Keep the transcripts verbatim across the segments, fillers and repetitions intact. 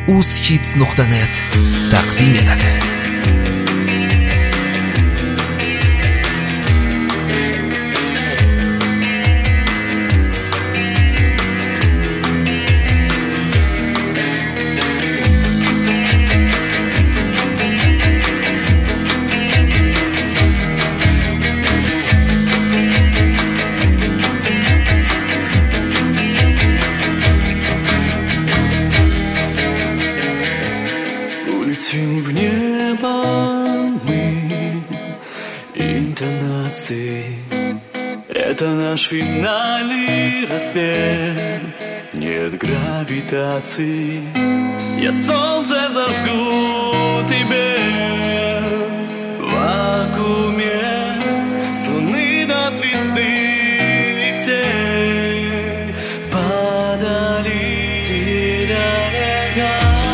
uz-hits nuqta net taqdim etadi. Улетим в небо мы, интонации. Это наш финальный разбег. Нет гравитации. Я солнце зажгу тебе в вакууме, с луны до звезды в тень подали. Ты далека.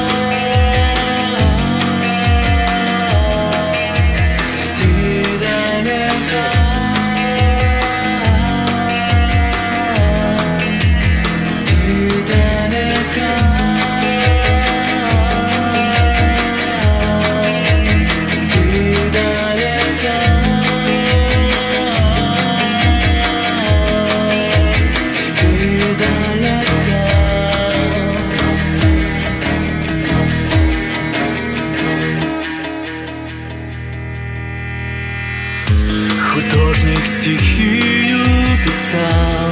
Художник стихию писал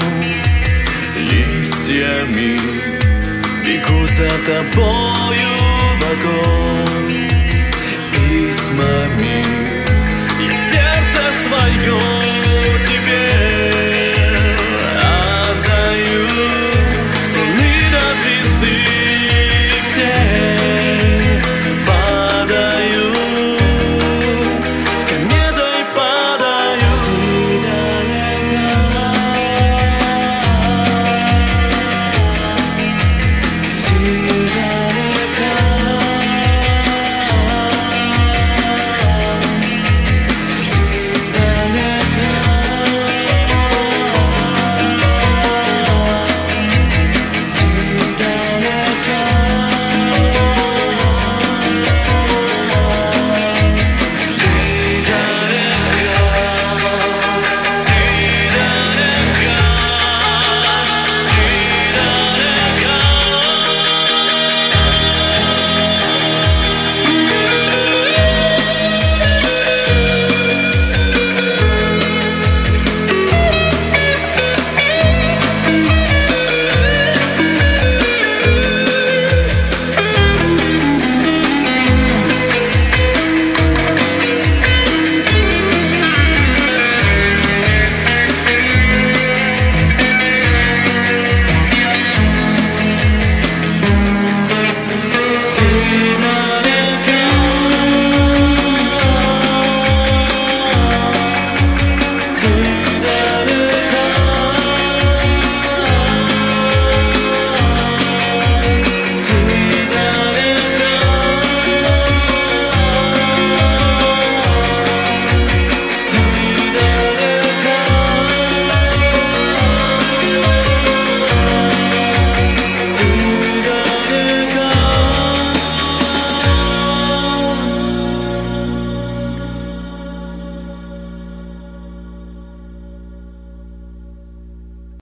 листьями, бегу за тобою в огонь письмами. Я сердце свое